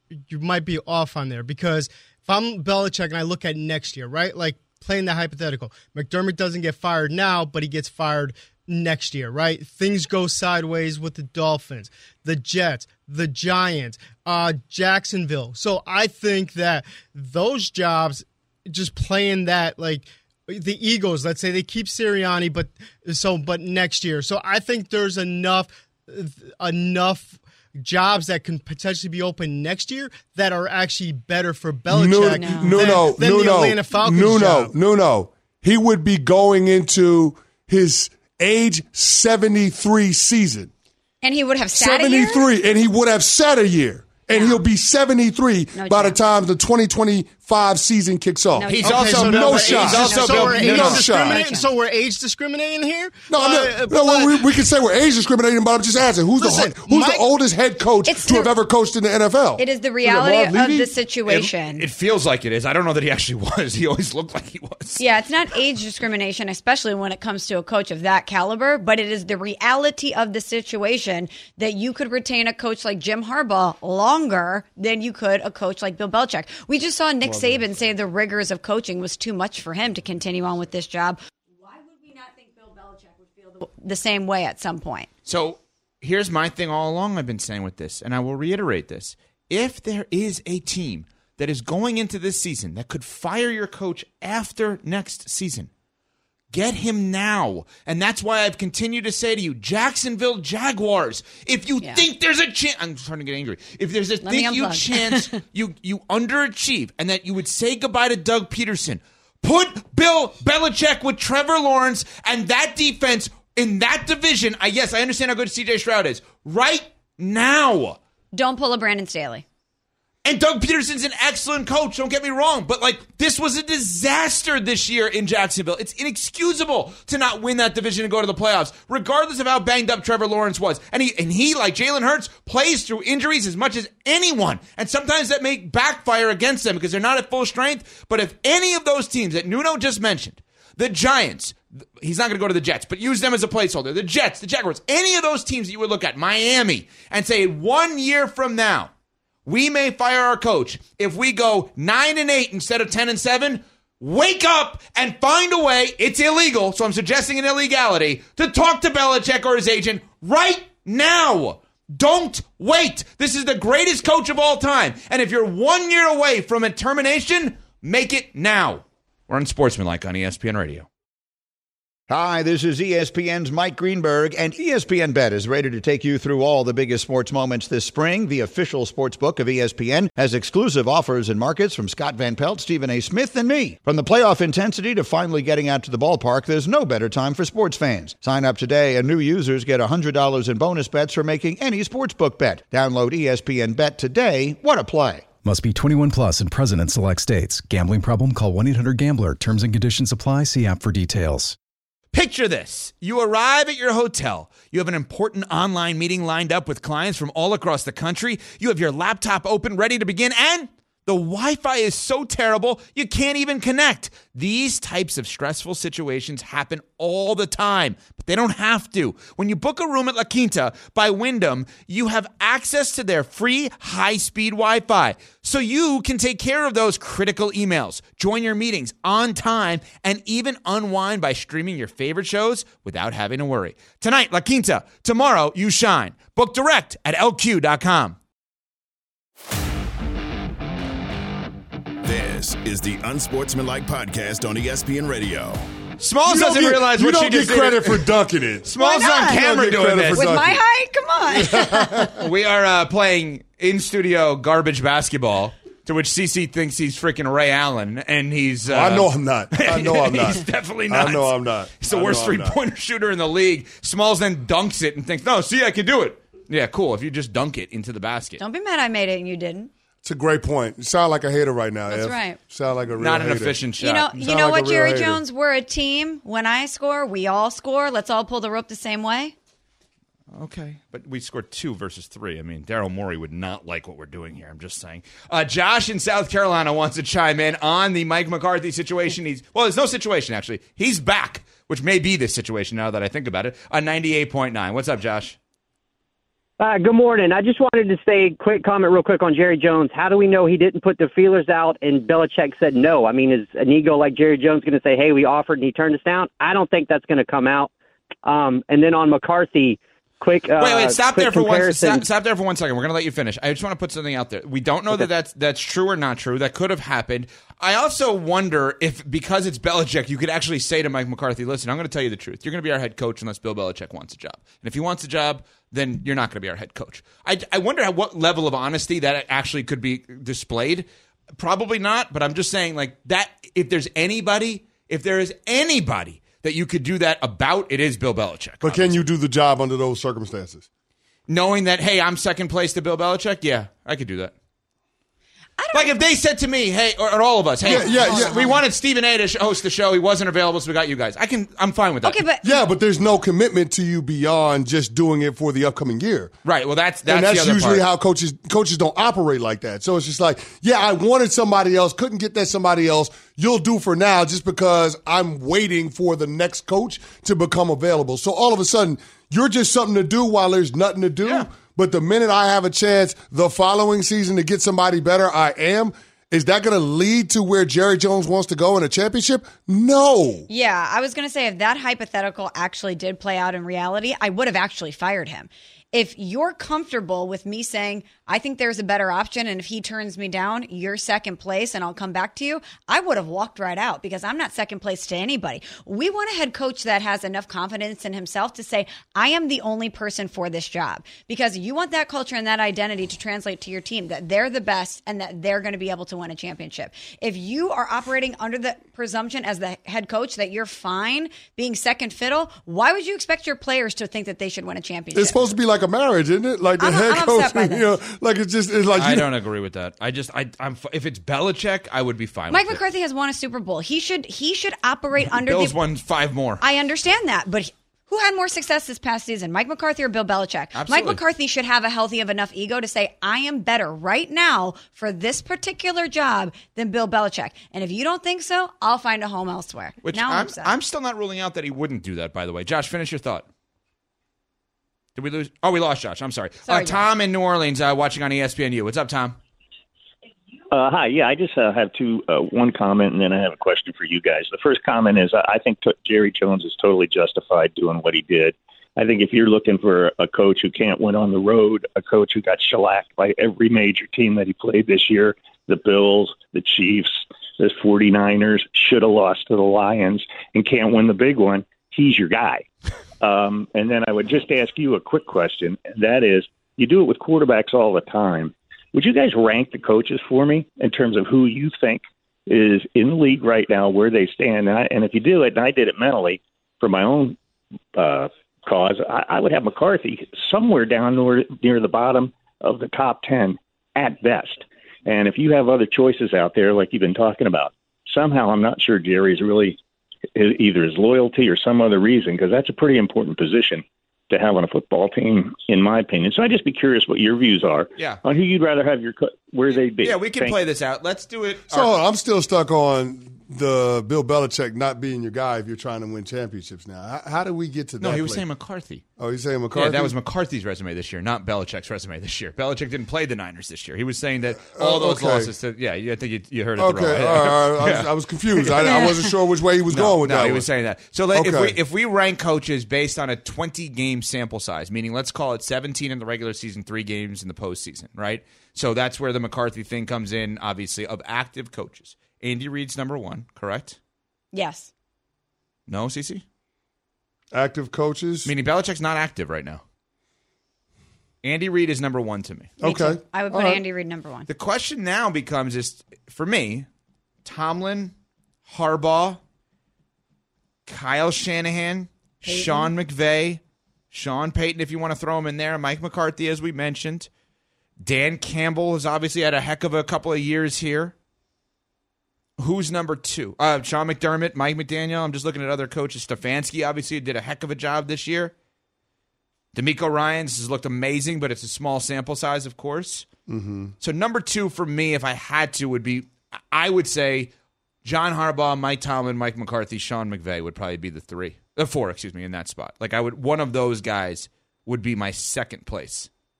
you might be off on there, because if I'm Belichick and I look at next year, right? Like playing the hypothetical, McDermott doesn't get fired now, but he gets fired next year, right? Things go sideways with the Dolphins, the Jets, the Giants, uh, Jacksonville. So I think that those jobs, just playing that, like the Eagles, let's say they keep Sirianni, but so but next year. So I think there's enough enough jobs that can potentially be open next year that are actually better for Belichick no, than, no, no, than no, the no, Atlanta Falcons no, job. no, no, no. He would be going into his age seventy-three season. And he would have sat a year? seventy-three, and he would have sat a year. And No. he'll be seventy-three No by the chance. time the twenty twenty-five season kicks off. No He's Okay, also so no we're shot. age- He's also so Bill- we're age no, no. discriminating. shot. So we're age discriminating here. No, I'm Uh, not, no, but- we, we can say we're age discriminating, but I'm just asking, who's Listen, the who's Mike- the oldest head coach It's to the- have ever coached in the N F L? It is the Is it reality Marv of Levy? the It, situation. it feels like it is. I don't know that he actually was. He always looked like he was. Yeah, it's not age discrimination, especially when it comes to a coach of that caliber, but it is the reality of the situation that you could retain a coach like Jim Harbaugh longer than you could a coach like Bill Belichick. We just saw Nick Saban say the rigors of coaching was too much for him to continue on with this job. Why would we not think Bill Belichick would feel the, the same way at some point? So here's my thing all along I've been saying with this, and I will reiterate this. If there is a team that is going into this season that could fire your coach after next season, get him now. And that's why I've continued to say to you, Jacksonville Jaguars, if you Yeah. think there's a chance, I'm starting to get angry. If there's a Let me think you unplug. chance you you underachieve and that you would say goodbye to Doug Peterson, put Bill Belichick with Trevor Lawrence and that defense in that division. I yes, I understand how good C J Stroud is right now. Don't pull a Brandon Staley. And Doug Peterson's an excellent coach, don't get me wrong, but like this was a disaster this year in Jacksonville. It's inexcusable to not win that division and go to the playoffs, regardless of how banged up Trevor Lawrence was. And he, and he like Jalen Hurts, plays through injuries as much as anyone. And sometimes that may backfire against them because they're not at full strength. But if any of those teams that Nuno just mentioned, the Giants, he's not going to go to the Jets, but use them as a placeholder, the Jets, the Jaguars, any of those teams that you would look at, Miami, and say one year from now, we may fire our coach if we go nine and eight instead of ten and seven. Wake up and find a way. It's illegal, so I'm suggesting an illegality to talk to Belichick or his agent right now. Don't wait. This is the greatest coach of all time, and if you're one year away from a termination, make it now. We're on Sportsmanlike on E S P N Radio. Hi, this is E S P N's Mike Greenberg, and E S P N Bet is ready to take you through all the biggest sports moments this spring. The official sports book of E S P N has exclusive offers and markets from Scott Van Pelt, Stephen A. Smith, and me. From the playoff intensity to finally getting out to the ballpark, there's no better time for sports fans. Sign up today, and new users get one hundred dollars in bonus bets for making any sportsbook bet. Download E S P N Bet today. What a play. Must be twenty-one plus and present in select states. Gambling problem? Call one eight hundred gambler. Terms and conditions apply. See app for details. Picture this. You arrive at your hotel. You have an important online meeting lined up with clients from all across the country. You have your laptop open, ready to begin, and the Wi-Fi is so terrible, you can't even connect. These types of stressful situations happen all the time, but they don't have to. When you book a room at La Quinta by Wyndham, you have access to their free high-speed Wi-Fi, so you can take care of those critical emails, join your meetings on time, and even unwind by streaming your favorite shows without having to worry. Tonight, La Quinta. Tomorrow, you shine. Book direct at L Q dot com. This is the Unsportsmanlike Podcast on E S P N Radio. Smalls You don't doesn't get- realize you what don't she get just did. credit for dunking it. Smalls Why on not? camera You don't get doing credit this. for With dunking. my height? Come on. We are uh, playing in-studio garbage basketball, to which C C thinks he's freaking Ray Allen, and he's... Uh, I know I'm not. I know I'm not. He's definitely not. I know I'm not. He's the I know worst I'm not. three-pointer shooter in the league. Smalls then dunks it and thinks, no, see, I can do it. Yeah, cool, if you just dunk it into the basket. Don't be mad I made it and you didn't. It's a great point. You sound like a hater right now. That's Ev. right. Sound like a real Not an hater. efficient shot. You know, You you sound know like a what, real Jerry hater. Jones? We're a team. When I score, we all score. Let's all pull the rope the same way. Okay, but we scored two versus three. I mean, Daryl Morey would not like what we're doing here. I'm just saying. Uh, Josh in South Carolina wants to chime in on the Mike McCarthy situation. He's well, there's no situation actually. He's back, which may be this situation now that I think about it. On ninety-eight point nine. What's up, Josh? Uh, good morning. I just wanted to say a quick comment real quick on Jerry Jones. How do we know he didn't put the feelers out and Belichick said no? I mean, is an ego like Jerry Jones going to say, hey, we offered and he turned us down? I don't think that's going to come out. Um, and then on McCarthy, quick uh, Wait, wait, stop quick there for one comparison. stop, stop there for one second. We're going to let you finish. I just want to put something out there. We don't know Okay. that that's, that's true or not true. That could have happened. I also wonder if, because it's Belichick, you could actually say to Mike McCarthy, listen, I'm going to tell you the truth. You're going to be our head coach unless Bill Belichick wants a job. And if he wants a job, then you're not going to be our head coach. I, I wonder at what level of honesty that actually could be displayed. Probably not, but I'm just saying, like, that, if there's anybody, if there is anybody that you could do that about, it is Bill Belichick. But can you do the job under those circumstances? Knowing that, hey, I'm second place to Bill Belichick, yeah, I could do that. Like if they said to me, hey, or, or all of us, hey, Yeah, yeah, yeah. we wanted Stephen A to sh- host the show. He wasn't available, so we got you guys. I can, I'm fine with that. Okay, but Yeah, but there's no commitment to you beyond just doing it for the upcoming year. Right. Well, that's that's, and that's the other usually part. how coaches coaches don't operate like that. So it's just like, yeah, I wanted somebody else, couldn't get that somebody else. You'll do for now just because I'm waiting for the next coach to become available. So all of a sudden, you're just something to do while there's nothing to do. Yeah. But the minute I have a chance the following season to get somebody better, I am. Is that going to lead to where Jerry Jones wants to go in a championship? No. Yeah, I was going to say if that hypothetical actually did play out in reality, I would have actually fired him. If you're comfortable with me saying, I think there's a better option, and if he turns me down, you're second place and I'll come back to you, I would have walked right out because I'm not second place to anybody. We want a head coach that has enough confidence in himself to say, I am the only person for this job, because you want that culture and that identity to translate to your team, that they're the best and that they're going to be able to win a championship. If you are operating under the presumption as the head coach that you're fine being second fiddle, why would you expect your players to think that they should win a championship? It's supposed to be like a marriage, isn't it? Like the I'm- head I'm coach, upset by you know, like it's just it's like I you don't agree with that. I just, I, I'm. If it's Belichick, I would be fine. Mike with McCarthy has won a Super Bowl. He should he should operate it. under Bills the. won five more. I understand that, but who had more success this past season, Mike McCarthy or Bill Belichick? Absolutely. Mike McCarthy should have a healthy of enough ego to say, I am better right now for this particular job than Bill Belichick. And if you don't think so, I'll find a home elsewhere. Which now I'm, I'm, upset. I'm still not ruling out that he wouldn't do that. By the way, Josh, finish your thought. Did we lose? Oh, we lost Josh. I'm sorry. Sorry, uh, Tom in New Orleans, uh, watching on E S P N U. What's up, Tom? Uh, hi. Yeah, I just uh, have two, uh, one comment, and then I have a question for you guys. The first comment is uh, I think t- Jerry Jones is totally justified doing what he did. I think if you're looking for a coach who can't win on the road, a coach who got shellacked by every major team that he played this year, the Bills, the Chiefs, the 49ers, should have lost to the Lions, and can't win the big one, he's your guy. Um, and then I would just ask you a quick question, and that is, you do it with quarterbacks all the time. Would you guys rank the coaches for me in terms of who you think is in the league right now, where they stand? And, I, and if you do it, and I did it mentally for my own uh, cause, I, I would have McCarthy somewhere down near, near the bottom of the top ten at best. And if you have other choices out there, like you've been talking about, somehow I'm not sure Jerry's really either his loyalty or some other reason, because that's a pretty important position to have on a football team, in my opinion. So I'd just be curious what your views are Yeah. on who you'd rather have your co- where they'd be. Yeah, we can Thank play you. this out. Let's do it. So I'm still stuck on the Bill Belichick not being your guy if you're trying to win championships now. How, how do we get to that? No, he was place? saying McCarthy. Oh, he's saying McCarthy? Yeah, that was McCarthy's resume this year, not Belichick's resume this year. Belichick didn't play the Niners this year. He was saying that all Oh, those okay. losses to, yeah, I think you, you heard it Okay, the wrong way. all right, all right. I, was, Yeah. I was confused. I, I wasn't sure which way he was no, going with no, that he one. was saying that. So let, if Okay. we if we rank coaches based on a twenty-game sample size, meaning let's call it seventeen in the regular season, three games in the postseason, right? So that's where the McCarthy thing comes in, obviously, of active coaches. Andy Reid's number one, correct? Yes. No, Cece? Active coaches? Meaning Belichick's not active right now. Andy Reid is number one to me. Me too. I would put Andy Reid number one. The question now becomes is, for me, Tomlin, Harbaugh, Kyle Shanahan, Payton. Sean McVay, Sean Payton, if you want to throw him in there, Mike McCarthy, as we mentioned. Dan Campbell has obviously had a heck of a couple of years here. Who's number two? Uh, Sean McDermott, Mike McDaniel. I'm just looking at other coaches. Stefanski obviously did a heck of a job this year. DeMeco Ryans has looked amazing, but it's a small sample size, of course. Mm-hmm. So number two for me, if I had to, would be, I would say John Harbaugh, Mike Tomlin, Mike McCarthy, Sean McVay would probably be the three. The four, excuse me, in that spot. Like I would, one of those guys would be my second place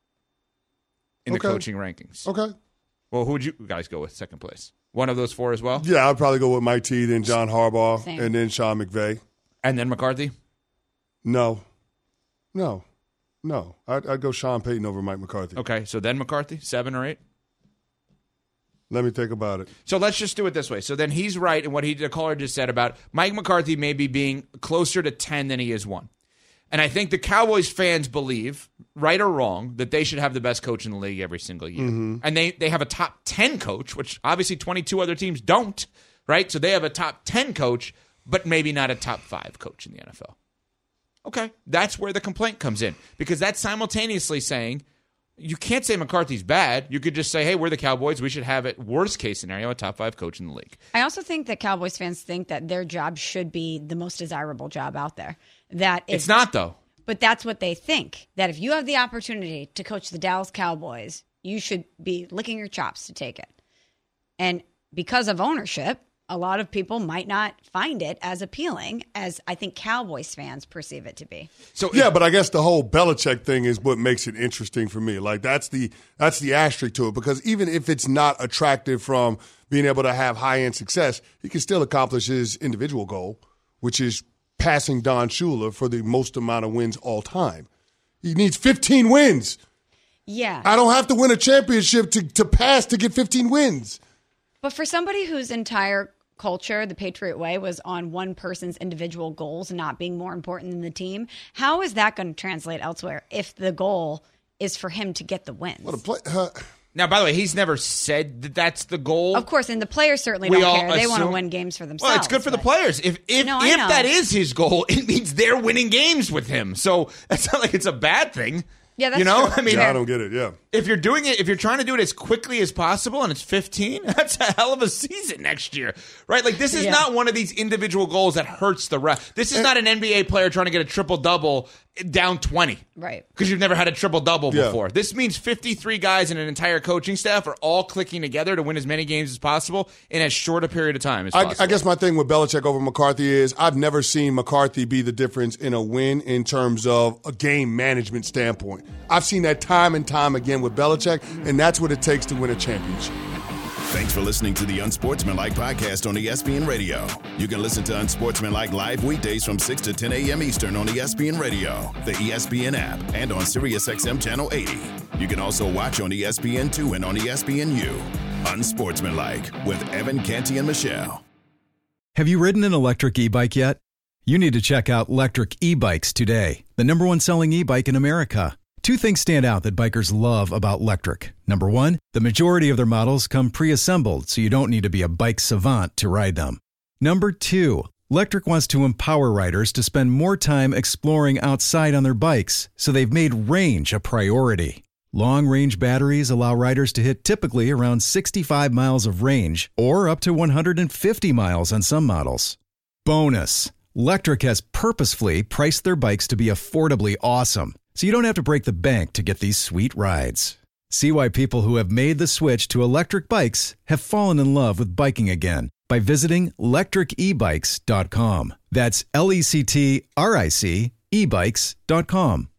in the Okay. coaching rankings. Okay. Well, who would you guys go with second place? One of those four as well? Yeah, I'd probably go with Mike T, then John Harbaugh, Same. and then Sean McVay. And then McCarthy? No. No. No. I'd, I'd go Sean Payton over Mike McCarthy. Okay, so then McCarthy, seven or eight? Let me think about it. So let's just do it this way. So then he's right in what he, the caller just said about Mike McCarthy maybe being closer to ten than he is one. And I think the Cowboys fans believe, right or wrong, that they should have the best coach in the league every single year. Mm-hmm. And they, they have a top ten coach, which obviously twenty-two other teams don't, right? So they have a top ten coach, but maybe not a top five coach in the N F L. Okay, that's where the complaint comes in. Because that's simultaneously saying, you can't say McCarthy's bad. You could just say, hey, we're the Cowboys. We should have, it worst case scenario, a top five coach in the league. I also think that Cowboys fans think that their job should be the most desirable job out there. That if, It's not, though. But that's what they think. That if you have the opportunity to coach the Dallas Cowboys, you should be licking your chops to take it. And because of ownership, a lot of people might not find it as appealing as I think Cowboys fans perceive it to be. So yeah, but I guess the whole Belichick thing is what makes it interesting for me. Like that's the that's the asterisk to it, because even if it's not attractive from being able to have high end success, he can still accomplish his individual goal, which is passing Don Shula for the most amount of wins all time. He needs fifteen wins. Yeah. I don't have to win a championship to, to pass to get fifteen wins. But for somebody whose entire culture, the Patriot Way, was on one person's individual goals not being more important than the team, how is that going to translate elsewhere if the goal is for him to get the wins? What a play. Uh, now, by the way, he's never said that that's the goal. Of course, and the players certainly We don't all care. They want to assume- win games for themselves. Well, it's good for the players. If if, No, I if know. that is his goal, it means they're winning games with him. So it's not like it's a bad thing. Yeah, that's you know, true. I mean, yeah, I don't get it. Yeah. if you're doing it, if you're trying to do it as quickly as possible and it's fifteen, that's a hell of a season next year, right? Like this is Yeah. not one of these individual goals that hurts the rest. This is not an N B A player trying to get a triple double down twenty. Right. Because you've never had a triple double Yeah. before. This means fifty-three guys and an entire coaching staff are all clicking together to win as many games as possible in as short a period of time as I, possible. I guess my thing with Belichick over McCarthy is I've never seen McCarthy be the difference in a win in terms of a game management standpoint. I've seen that time and time again with Belichick, and that's what it takes to win a championship. Thanks for listening to the Unsportsmanlike podcast on E S P N Radio. You can listen to Unsportsmanlike live weekdays from six to ten a.m. Eastern on E S P N Radio, the E S P N app, and on SiriusXM Channel eighty. You can also watch on E S P N two and on E S P N U. Unsportsmanlike with Evan Canty and Michelle. Have you ridden an electric e-bike yet? You need to check out Lectric E-Bikes today, the number one selling e-bike in America. Two things stand out that bikers love about Lectric. Number one, the majority of their models come pre-assembled, so you don't need to be a bike savant to ride them. Number two, Lectric wants to empower riders to spend more time exploring outside on their bikes, so they've made range a priority. Long-range batteries allow riders to hit typically around sixty-five miles of range, or up to one hundred fifty miles on some models. Bonus, Lectric has purposefully priced their bikes to be affordably awesome, so you don't have to break the bank to get these sweet rides. See why people who have made the switch to electric bikes have fallen in love with biking again by visiting lectric e bikes dot com. That's L E C T R I C e bikes dot com.